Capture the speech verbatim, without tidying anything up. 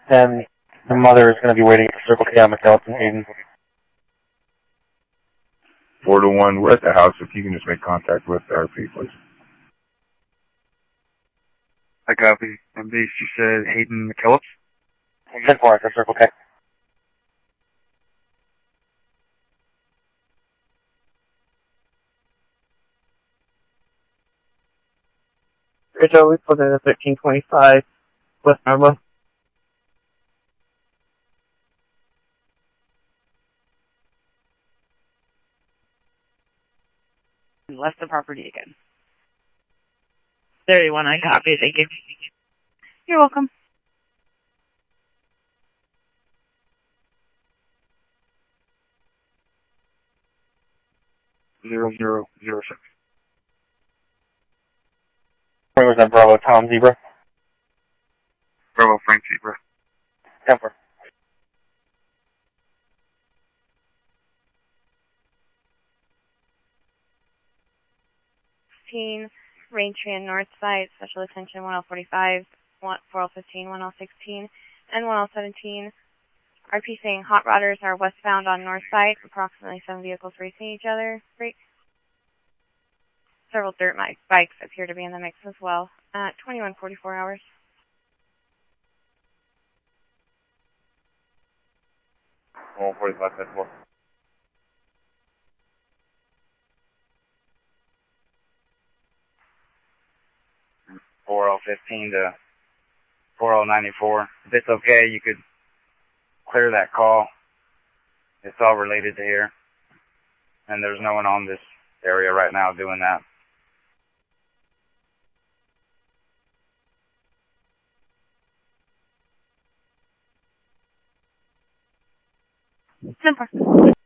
and the mother is going to be waiting for Circle K on McKellips and Hayden. Four to one, we're at the house. If you can just make contact with R P, please. I copy. On base, you said Hayden McKellips? ten four for Circle K. Joe, we put in at thirteen twenty-five, West Narva. Left the property again. thirty-one, I copy. Thank you. You're welcome. Zero, zero, zero, six. Where was that Bravo Tom Zebra? Bravo Frank Zebra. ten four. fifteen, range tran north side, special attention one L forty-five, four L fifteen, one L sixteen, and one L seventeen. R P saying hot rodders are westbound on north side, approximately seven vehicles racing each other. Break. Several dirt bikes appear to be in the mix as well at twenty-one forty-four hours. one forty-five, ten four. four L fifteen to four L ninety-four. If it's okay, you could clear that call. It's all related to here. And there's no one on this area right now doing that. Simple.